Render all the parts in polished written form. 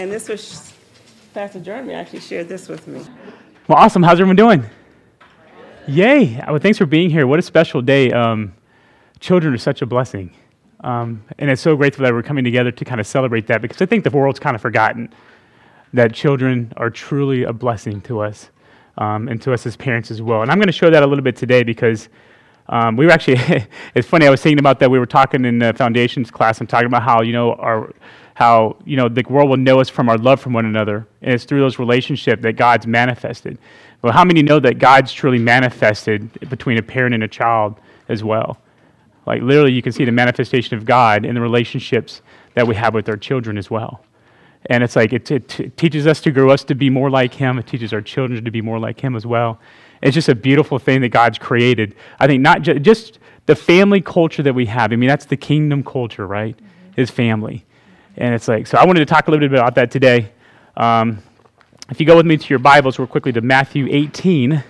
And this was Pastor Jeremy actually shared this with me. Well, awesome. How's everyone doing? Yay. Well, thanks for being here. What a special day. Children are such a blessing. And it's so grateful that we're coming together to kind of celebrate that, because I think the world's kind of forgotten that children are truly a blessing to us and to us as parents as well. And I'm going to show that a little bit today because we were actually, it's funny, I was thinking about that. We were talking in the foundations class and talking about how, the world will know us from our love for one another. And it's through those relationships that God's manifested. Well, how many know that God's truly manifested between a parent and a child as well? Like literally you can see the manifestation of God in the relationships that we have with our children as well. And it's like it teaches us to grow us to be more like Him. It teaches our children to be more like Him as well. It's just a beautiful thing that God's created. I think not just the family culture that we have. I mean, that's the kingdom culture, right? Is family. And it's like, so I wanted to talk a little bit about that today. If you go with me to your Bibles real quickly to Matthew 18.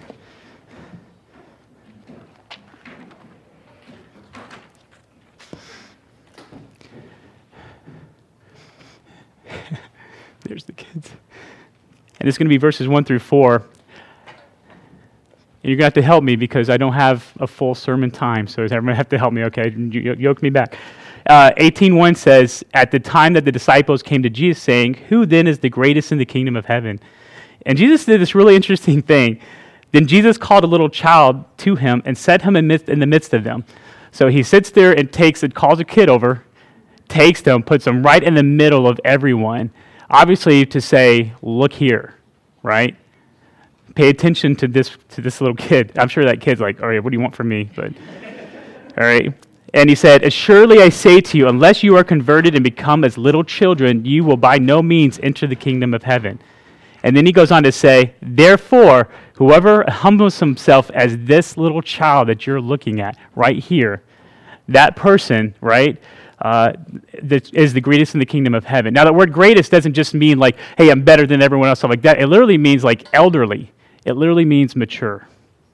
There's the kids. And it's going to be verses 1 through 4. And you're going to have to help me because I don't have a full sermon time. So everyone going to have to help me, okay? Yoke me back. 18:1 says, "At the time that the disciples came to Jesus saying, 'Who then is the greatest in the kingdom of heaven?' And Jesus did this really interesting thing. Then Jesus called a little child to him and set him in the midst of them." So he sits there and calls a kid over, takes them, puts them right in the middle of everyone. Obviously to say, look here, right? Pay attention to this little kid. I'm sure that kid's like, all right, what do you want from me? But all right. And he said, "Surely I say to you, unless you are converted and become as little children, you will by no means enter the kingdom of heaven." And then he goes on to say, "Therefore, whoever humbles himself as this little child that you're looking at right here, that person, right, that is the greatest in the kingdom of heaven." Now, the word greatest doesn't just mean like, hey, I'm better than everyone else, stuff like that. It literally means like elderly. It literally means mature.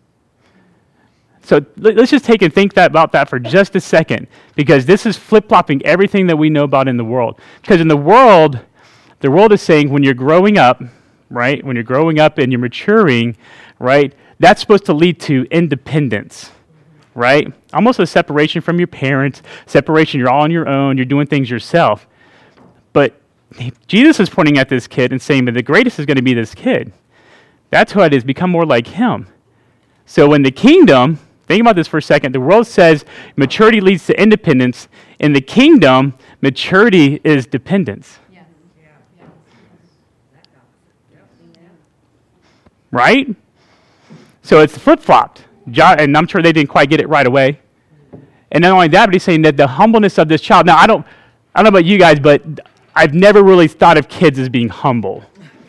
So let's just take and think about that for just a second, because this is flip-flopping everything that we know about in the world. Because in the world is saying when you're growing up, right, when you're growing up and you're maturing, right, that's supposed to lead to independence, right? Almost a separation from your parents, separation, you're all on your own, you're doing things yourself. But Jesus is pointing at this kid and saying that the greatest is going to be this kid. That's who it is, become more like him. So in the kingdom, think about this for a second, the world says maturity leads to independence. In the kingdom, maturity is dependence. Yes. Right? So it's flip-flopped. And I'm sure they didn't quite get it right away. And not only that, but he's saying that the humbleness of this child. Now, I don't know about you guys, but I've never really thought of kids as being humble.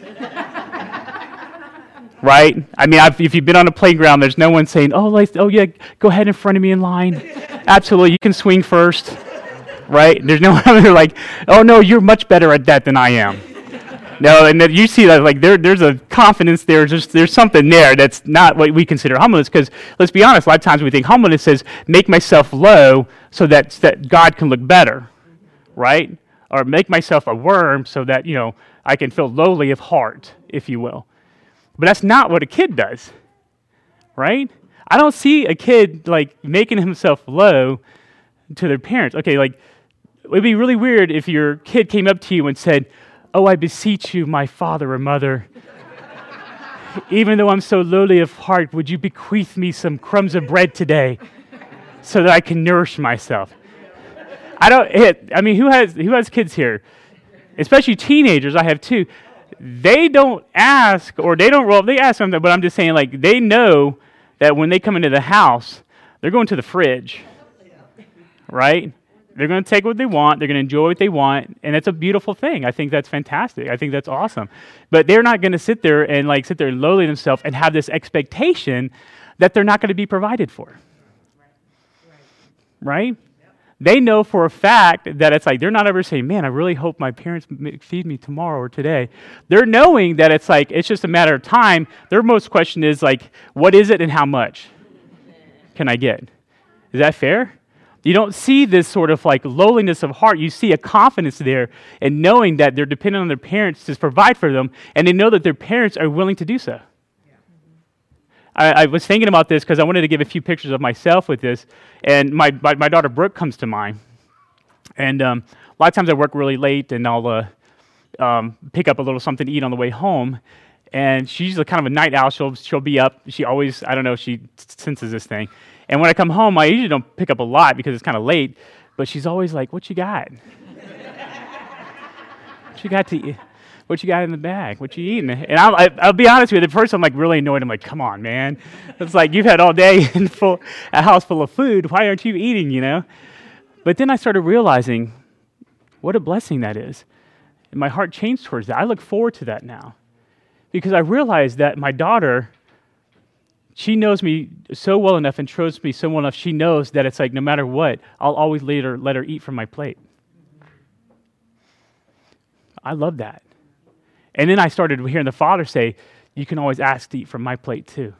Right? I mean, if you've been on a playground, there's no one saying, oh yeah, go ahead in front of me in line. Absolutely, you can swing first. Right? There's no one there like, oh no, you're much better at that than I am. No, and you see that like there's a confidence there. There's something there that's not what we consider humbleness. Because let's be honest, a lot of times we think humbleness is make myself low so that God can look better, right? Or make myself a worm so that I can feel lowly of heart, if you will. But that's not what a kid does, right? I don't see a kid like making himself low to their parents. Okay, like it would be really weird if your kid came up to you and said, "Oh, I beseech you, my father or mother, even though I'm so lowly of heart, would you bequeath me some crumbs of bread today so that I can nourish myself?" Who has kids here? Especially teenagers, I have two. They don't ask, or they ask something, but I'm just saying, like, they know that when they come into the house, they're going to the fridge, right? They're going to take what they want. They're going to enjoy what they want, and it's a beautiful thing. I think that's fantastic. I think that's awesome. But they're not going to sit there and lowly themselves and have this expectation that they're not going to be provided for, right? They know for a fact that it's like they're not ever saying, "Man, I really hope my parents feed me tomorrow or today." They're knowing that it's like it's just a matter of time. Their most question is like, "What is it and how much can I get?" Is that fair? You don't see this sort of like lowliness of heart. You see a confidence there in knowing that they're dependent on their parents to provide for them, and they know that their parents are willing to do so. I was thinking about this because I wanted to give a few pictures of myself with this, and my daughter Brooke comes to mind. And a lot of times I work really late, and I'll pick up a little something to eat on the way home. And she's a kind of a night owl. She'll be up. She always, I don't know, she senses this thing. And when I come home, I usually don't pick up a lot because it's kind of late. But she's always like, "What you got? What you got to eat? What you got in the bag? What you eating?" And I'll be honest with you. At first, I'm like really annoyed. I'm like, "Come on, man! It's like you've had all day in a house full of food. Why aren't you eating? You know?" But then I started realizing what a blessing that is, and my heart changed towards that. I look forward to that now, because I realized that my daughter, she knows me so well enough and trusts me so well enough. She knows that it's like no matter what, I'll always let her eat from my plate. I love that. And then I started hearing the Father say, "You can always ask to eat from my plate too."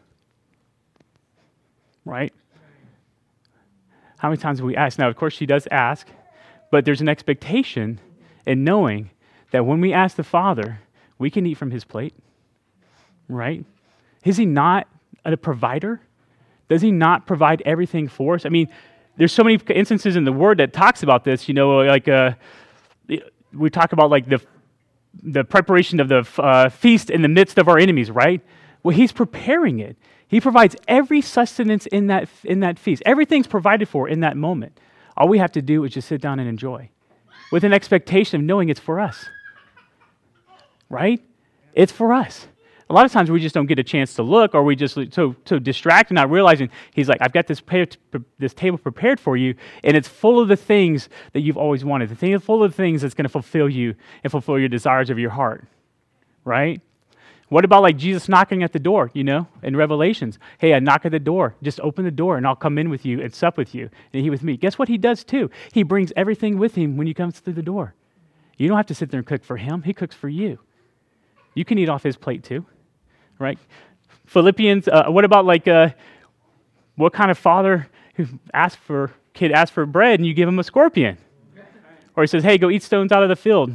Right? How many times have we asked? Now, of course, she does ask, but there's an expectation in knowing that when we ask the Father, we can eat from his plate. Right? Is he not a provider? Does he not provide everything for us? I mean, there's so many instances in the Word that talks about this. You know, like we talk about like the preparation of the feast in the midst of our enemies, right? Well, he's preparing it. He provides every sustenance in that feast. Everything's provided for in that moment. All we have to do is just sit down and enjoy, with an expectation of knowing it's for us. Right? It's for us. A lot of times we just don't get a chance to look, or we just so distracted, not realizing he's like, "I've got this table prepared for you, and it's full of the things that you've always wanted. The thing is full of the things that's going to fulfill you and fulfill your desires of your heart." Right? What about like Jesus knocking at the door, you know, in Revelations? "Hey, I knock at the door. Just open the door, and I'll come in with you and sup with you, and he with me." Guess what he does too? He brings everything with him when he comes through the door. You don't have to sit there and cook for him. He cooks for you. You can eat off his plate too. Right? Philippians, what about like, what kind of father who kid asks for bread and you give him a scorpion? Or he says, "Hey, go eat stones out of the field."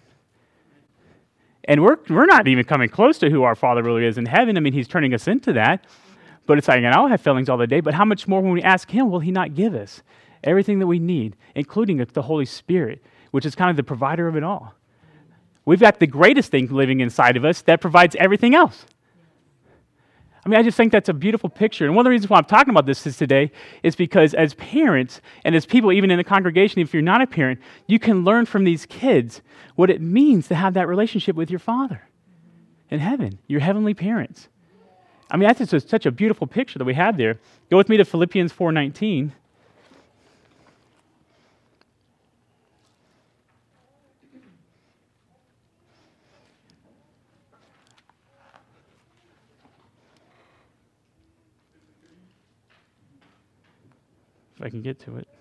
And we're not even coming close to who our Father really is in heaven. I mean, he's turning us into that. But it's like, and I'll have feelings all the day, but how much more when we ask him will he not give us everything that we need, including the Holy Spirit, which is kind of the provider of it all. We've got the greatest thing living inside of us that provides everything else. I mean, I just think that's a beautiful picture. And one of the reasons why I'm talking about this today is because as parents and as people, even in the congregation, if you're not a parent, you can learn from these kids what it means to have that relationship with your Father in heaven, your heavenly parents. I mean, that's just such a beautiful picture that we have there. Go with me to Philippians 4:19. If I can get to it.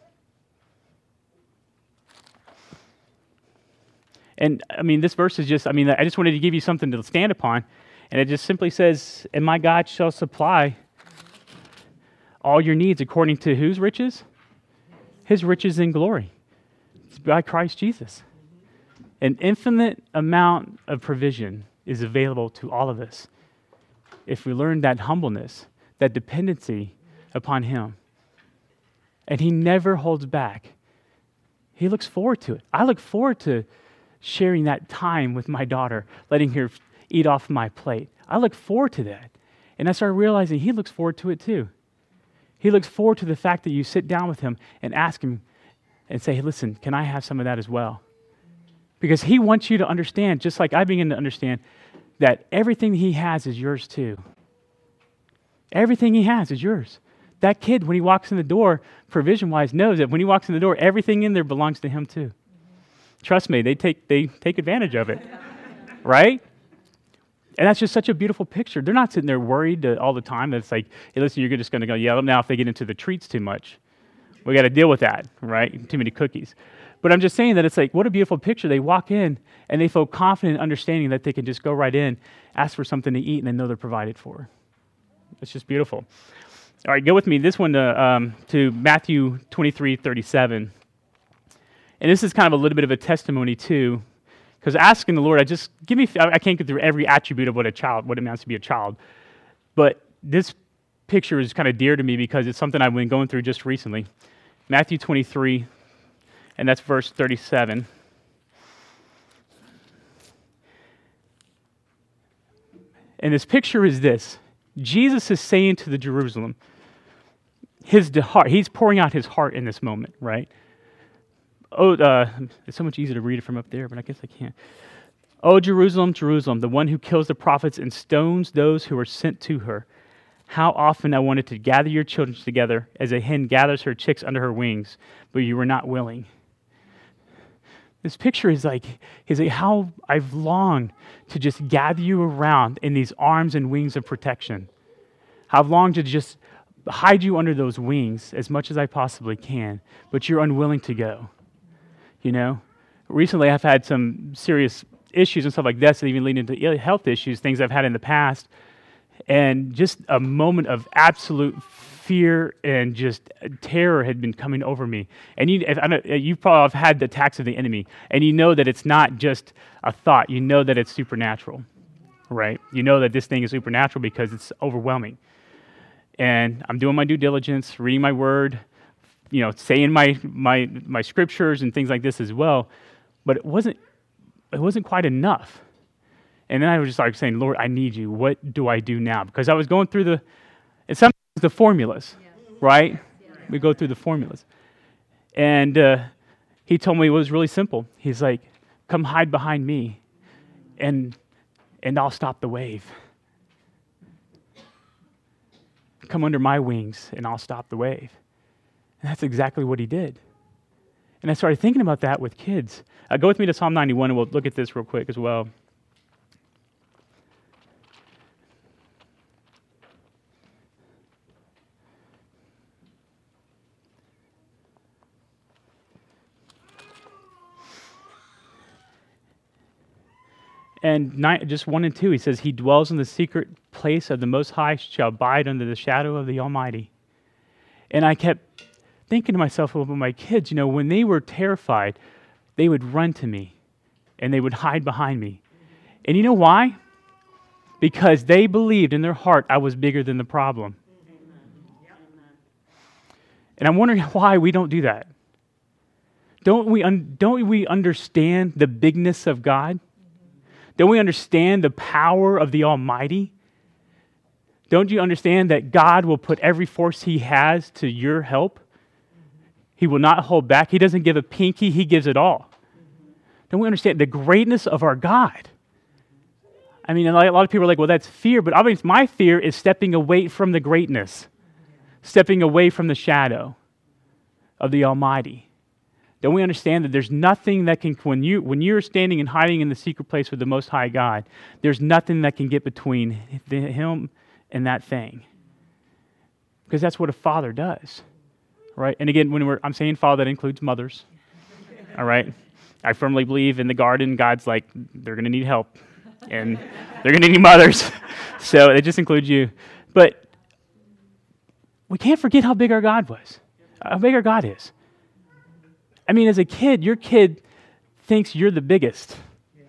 And I mean, this verse is just, I mean, I just wanted to give you something to stand upon. And it just simply says, "And my God shall supply all your needs according to" whose riches? His riches in glory. It's by Christ Jesus. An infinite amount of provision is available to all of us if we learn that humbleness, that dependency upon him. And he never holds back. He looks forward to it. I look forward to sharing that time with my daughter, letting her eat off my plate. I look forward to that. And I started realizing he looks forward to it too. He looks forward to the fact that you sit down with him and ask him and say, "Hey, listen, can I have some of that as well?" Because he wants you to understand, just like I begin to understand, that everything he has is yours too. Everything he has is yours. That kid, when he walks in the door, provision-wise, knows that when he walks in the door, everything in there belongs to him too. Trust me, they take advantage of it, right? And that's just such a beautiful picture. They're not sitting there worried all the time. It's like, "Hey, listen, you're just going to go yell at them now if they get into the treats too much. We got to deal with that, right? Too many cookies." But I'm just saying that it's like, what a beautiful picture. They walk in and they feel confident, understanding that they can just go right in, ask for something to eat, and they know they're provided for. It's just beautiful. All right, go with me. This one to Matthew 23:37. And this is kind of a little bit of a testimony too, because asking the Lord, I can't get through every attribute of what it means to be a child. But this picture is kind of dear to me because it's something I've been going through just recently. Matthew 23, and that's verse 37. And this picture is this. Jesus is saying to the Jerusalem, he's pouring out his heart in this moment, right? It's so much easier to read it from up there, but I guess I can't. Oh, Jerusalem, Jerusalem, the one who kills the prophets and stones those who are sent to her. How often I wanted to gather your children together as a hen gathers her chicks under her wings, but you were not willing. This picture is like how I've longed to just gather you around in these arms and wings of protection. How I've longed to just hide you under those wings as much as I possibly can, but you're unwilling to go. You know, recently I've had some serious issues and stuff like that, that even lead into health issues, things I've had in the past, and just a moment of absolute fear and just terror had been coming over me. And you probably have had the attacks of the enemy, and you know that it's not just a thought. You know that it's supernatural, right? You know that this thing is supernatural because it's overwhelming. And I'm doing my due diligence, reading my word, saying my scriptures and things like this as well, but it wasn't quite enough. And then I was just like saying, Lord, I need you. What do I do now? Because I was going through sometimes the formulas, right? Yeah. We go through the formulas. And he told me it was really simple. He's like, come hide behind me and I'll stop the wave. Come under my wings and I'll stop the wave. And that's exactly what he did. And I started thinking about that with kids. Go with me to Psalm 91, and we'll look at this real quick as well. And just 1 and 2, he says, he dwells in the secret place of the Most High, shall abide under the shadow of the Almighty. And I kept thinking to myself about my kids, when they were terrified, they would run to me and they would hide behind me. And you know why? Because they believed in their heart I was bigger than the problem. And I'm wondering why we don't do that. Don't we understand the bigness of God? Don't we understand the power of the Almighty? Don't you understand that God will put every force he has to your help? He will not hold back. He doesn't give a pinky, he gives it all. Don't we understand the greatness of our God? I mean, a lot of people are like, well, that's fear, but obviously my fear is stepping away from the greatness, stepping away from the shadow of the Almighty. Don't we understand that there's nothing that can, when you're standing and hiding in the secret place with the Most High God, there's nothing that can get between him and that thing. Because that's what a father does, right? And again, I'm saying father, that includes mothers, all right? I firmly believe in the garden, God's like, they're going to need help, and they're going to need mothers. So it just includes you. But we can't forget how big our God was, how big our God is. I mean, as a kid, your kid thinks you're the biggest.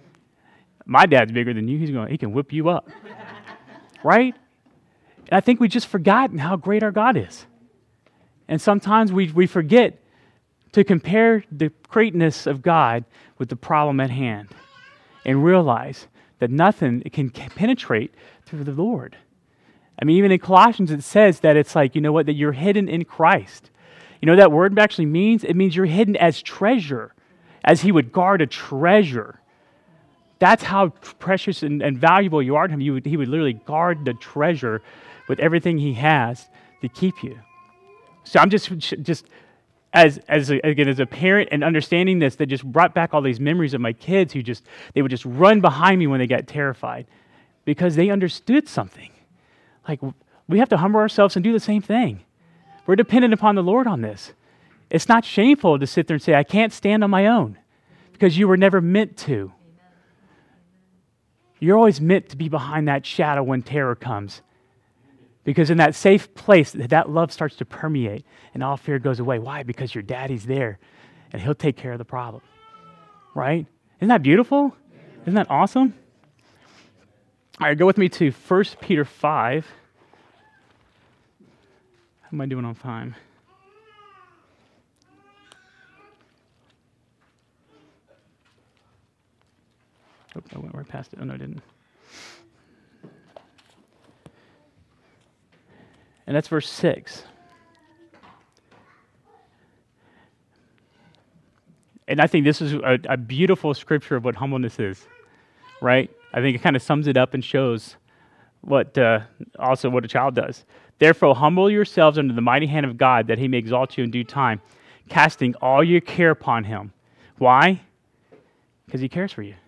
My dad's bigger than you. He can whip you up, right? And I think we just forgotten how great our God is. And sometimes we forget to compare the greatness of God with the problem at hand and realize that nothing can penetrate through the Lord. I mean, even in Colossians, it says that it's like, that you're hidden in Christ. You know what that word actually means? It means you're hidden as treasure, as he would guard a treasure. That's how precious and valuable you are to him. He would literally guard the treasure with everything he has to keep you. So I'm just as a parent and understanding this, that just brought back all these memories of my kids who they would just run behind me when they got terrified because they understood something. Like, we have to humble ourselves and do the same thing. We're dependent upon the Lord on this. It's not shameful to sit there and say, I can't stand on my own, because you were never meant to. You're always meant to be behind that shadow when terror comes. Because in that safe place, that love starts to permeate and all fear goes away. Why? Because your daddy's there and he'll take care of the problem. Right? Isn't that beautiful? Isn't that awesome? All right, go with me to 1 Peter 5. How am I doing on time? Oh, I went right past it. Oh, no, I didn't. And that's verse 6. And I think this is a beautiful scripture of what humbleness is, right? I think it kind of sums it up and shows also what a child does. Therefore, humble yourselves under the mighty hand of God, that he may exalt you in due time, casting all your care upon him. Why? Because he cares for you.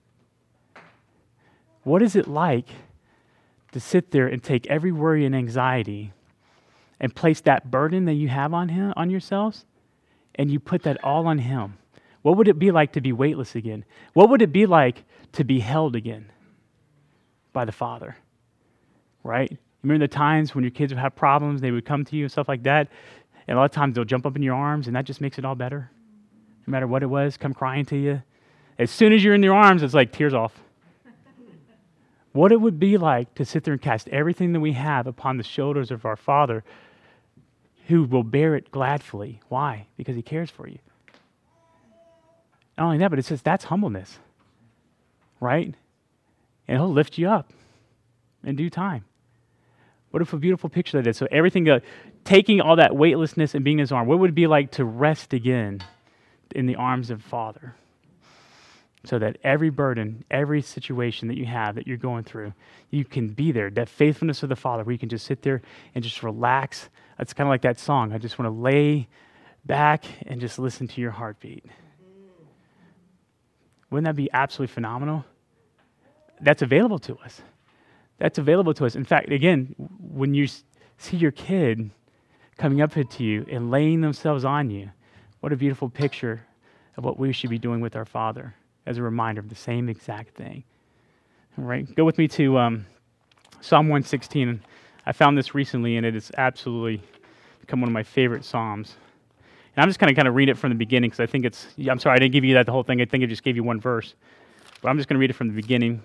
What is it like to sit there and take every worry and anxiety and place that burden that you have on yourselves, and you put that all on him? What would it be like to be weightless again? What would it be like to be held again by the Father? Right? Remember the times when your kids would have problems, they would come to you and stuff like that, and a lot of times they'll jump up in your arms, and that just makes it all better. No matter what it was, come crying to you. As soon as you're in their arms, it's like tears off. What it would be like to sit there and cast everything that we have upon the shoulders of our Father, who will bear it gladly. Why? Because he cares for you. Not only that, but it says that's humbleness, right? And he'll lift you up in due time. What a beautiful picture that is. So everything, taking all that weightlessness and being in his arm, what would it be like to rest again in the arms of Father? So that every burden, every situation that you have, that you're going through, you can be there. That faithfulness of the Father, where you can just sit there and just relax. It's kind of like that song. I just want to lay back and just listen to your heartbeat. Wouldn't that be absolutely phenomenal? That's available to us. That's available to us. In fact, again, when you see your kid coming up to you and laying themselves on you, what a beautiful picture of what we should be doing with our Father, as a reminder of the same exact thing. All right, go with me to Psalm 116. I found this recently, and it has absolutely become one of my favorite Psalms. And I'm just going to kind of read it from the beginning, because I think I'm sorry, I didn't give you that the whole thing. I think I just gave you one verse. But I'm just going to read it from the beginning.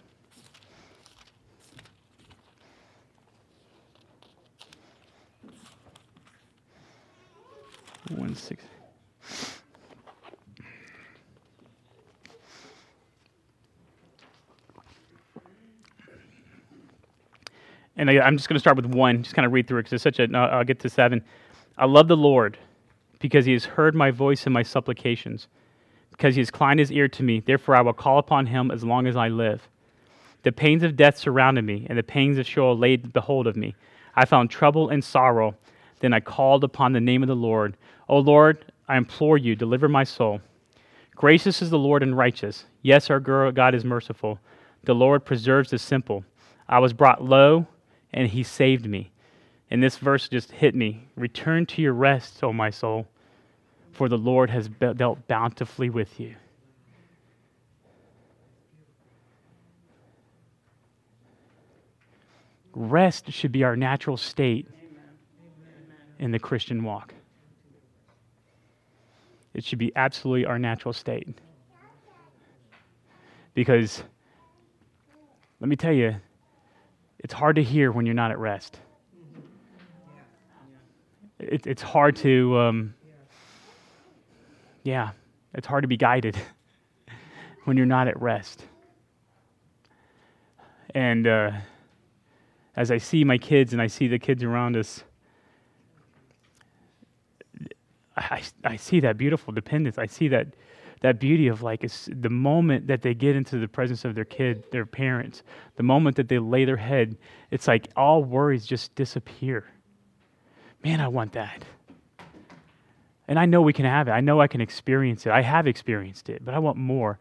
And I'm just going to start with 1, just kind of read through it, because it's I'll get to 7. I love the Lord, because he has heard my voice and my supplications, because he has inclined his ear to me. Therefore I will call upon him as long as I live. The pains of death surrounded me, and the pangs of Sheol laid hold of me. I found trouble and sorrow. Then I called upon the name of the Lord. O Lord, I implore you, deliver my soul. Gracious is the Lord and righteous. Yes, our God is merciful. The Lord preserves the simple. I was brought low, and he saved me. And this verse just hit me. Return to your rest, O my soul, for the Lord has dealt bountifully with you. Rest should be our natural state in the Christian walk. It should be absolutely our natural state. Because, let me tell you, it's hard to hear when you're not at rest. It's hard to, it's hard to be guided when you're not at rest. And as I see my kids and I see the kids around us, I see that beautiful dependence. I see that beauty of it's the moment that they get into the presence of their parents, the moment that they lay their head, it's like all worries just disappear. Man, I want that. And I know we can have it. I know I can experience it. I have experienced it, but I want more.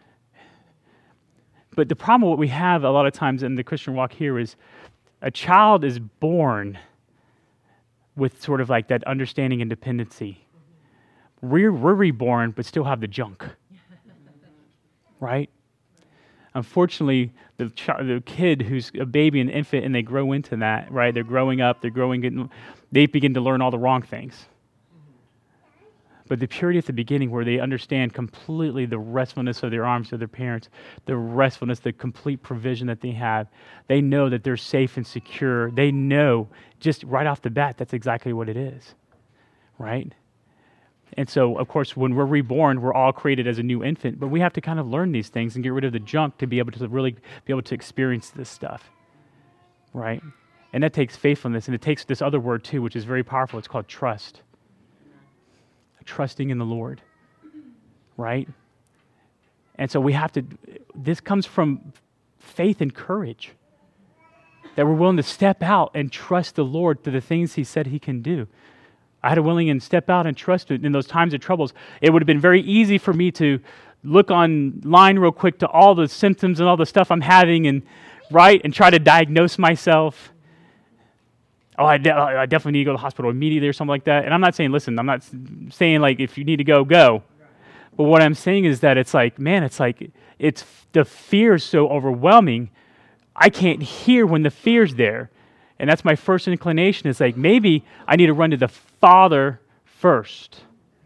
But the problem, what we have a lot of times in the Christian walk here, is a child is born with sort of like that understanding and dependency. We're reborn, but still have the junk. Right? Unfortunately, the kid who's a baby, an infant, and they grow into that, right? They're growing up, they begin to learn all the wrong things. But the purity at the beginning, where they understand completely the restfulness of their arms of their parents, the restfulness, the complete provision that they have, they know that they're safe and secure. They know just right off the bat that's exactly what it is, right? And so, of course, when we're reborn, we're all created as a new infant, but we have to kind of learn these things and get rid of the junk to be able to really be able to experience this stuff, right? And that takes faithfulness, and it takes this other word too, which is very powerful. It's called trust. Trusting in the Lord, right? And so we have to, this comes from faith and courage, that we're willing to step out and trust the Lord to the things He said He can do. I had to willing and step out and trust it in those times of troubles. It would have been very easy for me to look online real quick to all the symptoms and all the stuff I'm having and try to diagnose myself. Oh, I definitely need to go to the hospital immediately or something like that. And I'm not saying, listen, I'm not saying like if you need to go, go. But what I'm saying is that it's like, man, it's the fear is so overwhelming. I can't hear when the fear's there. And that's my first inclination. It's like, maybe I need to run to the Father first.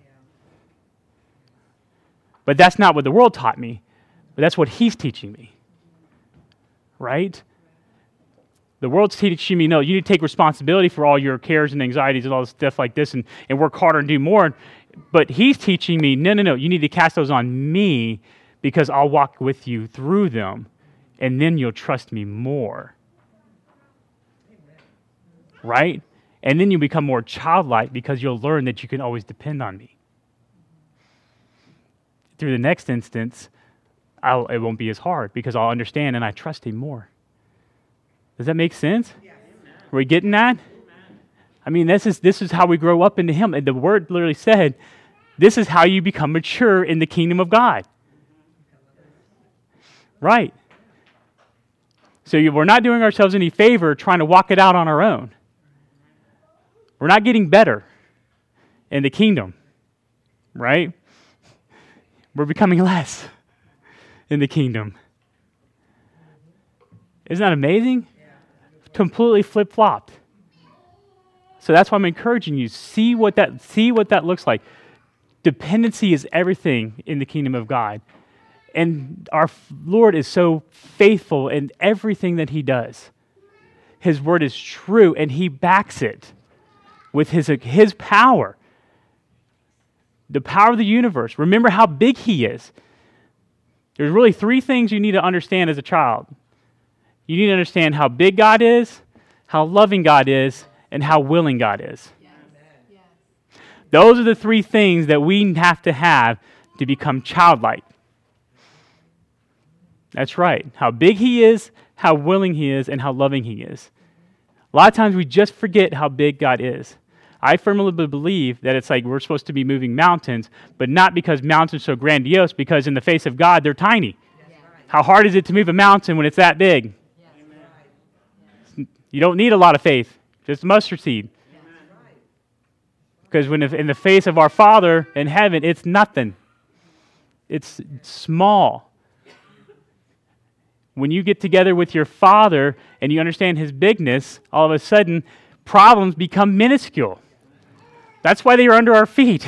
But that's not what the world taught me. But that's what He's teaching me. Right? The world's teaching me, no, you need to take responsibility for all your cares and anxieties and all this stuff like this and work harder and do more. But He's teaching me, no, you need to cast those on me because I'll walk with you through them and then you'll trust me more. Right? And then you become more childlike because you'll learn that you can always depend on me. Through the next instance, it won't be as hard because I'll understand and I trust Him more. Does that make sense? Yes. Are we getting that? I mean, this is how we grow up into Him. And the Word literally said, this is how you become mature in the kingdom of God. Right. So we're not doing ourselves any favor trying to walk it out on our own. We're not getting better in the kingdom. Right? We're becoming less in the kingdom. Isn't that amazing? Completely flip-flopped. So that's why I'm encouraging you, see what that looks like. Dependency is everything in the kingdom of God. And our Lord is so faithful in everything that He does. His word is true, and He backs it with His power. The power of the universe. Remember how big He is. There's really three things you need to understand as a child. You need to understand how big God is, how loving God is, and how willing God is. Yes. Yes. Those are the three things that we have to become childlike. That's right. How big He is, how willing He is, and how loving He is. A lot of times we just forget how big God is. I firmly believe that it's like we're supposed to be moving mountains, but not because mountains are so grandiose, because in the face of God, they're tiny. Yes. How hard is it to move a mountain when it's that big? You don't need a lot of faith, just mustard seed. Because when in the face of our Father in heaven, it's nothing. It's small. When you get together with your Father and you understand His bigness, all of a sudden, problems become minuscule. That's why they are under our feet.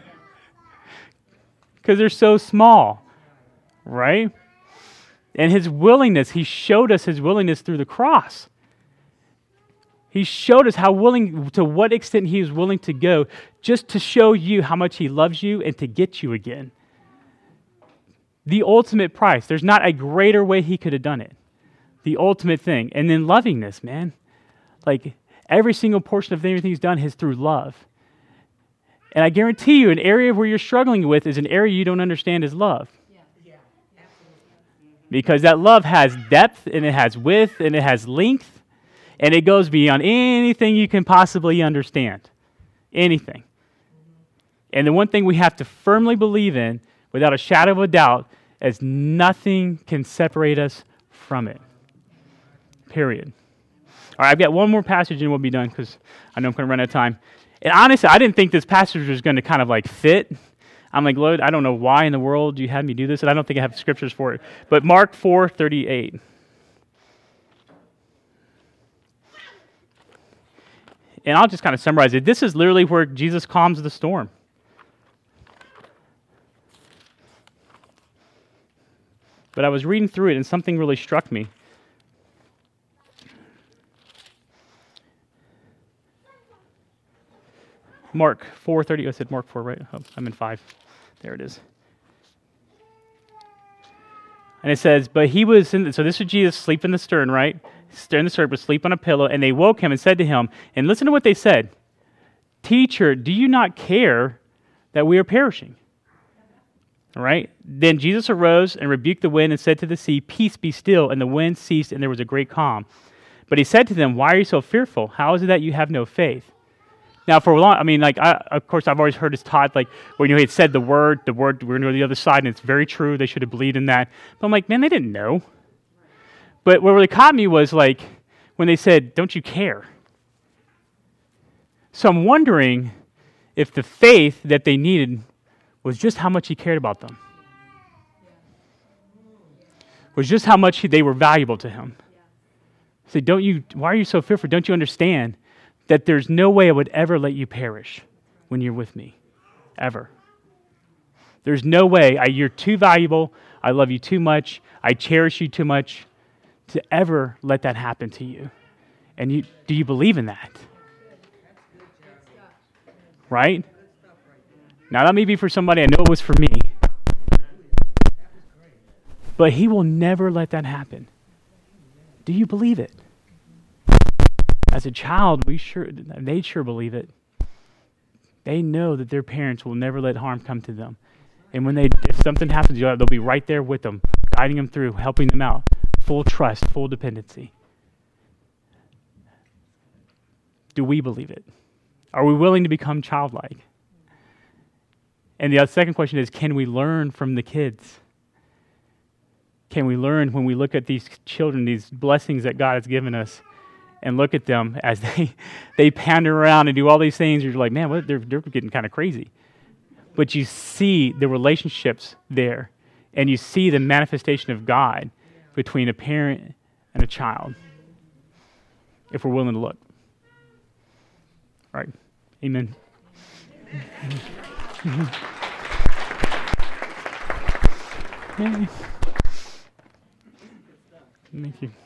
Because they're so small, right? And His willingness, He showed us His willingness through the cross. He showed us to what extent He is willing to go just to show you how much He loves you and to get you again. The ultimate price. There's not a greater way He could have done it. The ultimate thing. And then lovingness, man. Like every single portion of everything He's done is through love. And I guarantee you, an area where you're struggling with is an area you don't understand is love. Yeah. Because that love has depth, and it has width, and it has length. And it goes beyond anything you can possibly understand. Anything. And the one thing we have to firmly believe in, without a shadow of a doubt, is nothing can separate us from it. Period. All right, I've got one more passage and we'll be done because I know I'm going to run out of time. And honestly, I didn't think this passage was going to kind of like fit. I'm like, Lord, I don't know why in the world you had me do this, and I don't think I have scriptures for it. But Mark 4:38. And I'll just kind of summarize it. This is literally where Jesus calms the storm. But I was reading through it and something really struck me. Mark 4:30. I said Mark 4, right? Oh, I'm in 5. There it is. And it says, but he was in, so this is Jesus asleep in the stern, right? In the stern, but asleep on a pillow. And they woke him and said to him, and listen to what they said. Teacher, do you not care that we are perishing? All right. Then Jesus arose and rebuked the wind and said to the sea, peace, be still. And the wind ceased and there was a great calm. But he said to them, why are you so fearful? How is it that you have no faith? Now, for a long, I mean, like, of course, I've always heard this taught, like, when he had said the word, we're going to go to the other side, and it's very true. They should have believed in that. But I'm like, man, they didn't know. But what really caught me was, like, when they said, don't you care? So I'm wondering if the faith that they needed was just how much he cared about them. Was just how much they were valuable to him. Say, why are you so fearful? Don't you understand that there's no way I would ever let you perish when you're with me, ever. There's no way. You're too valuable. I love you too much. I cherish you too much to ever let that happen to you. And do you believe in that? Right? Now, that may be for somebody. I know it was for me. But he will never let that happen. Do you believe it? As a child, they sure believe it. They know that their parents will never let harm come to them. And if something happens, they'll be right there with them, guiding them through, helping them out. Full trust, full dependency. Do we believe it? Are we willing to become childlike? And the second question is, can we learn from the kids? Can we learn when we look at these children, these blessings that God has given us, and look at them as they pander around and do all these things? You're like, man, they're getting kind of crazy. But you see the relationships there, and you see the manifestation of God between a parent and a child, if we're willing to look. All right. Amen. Thank you.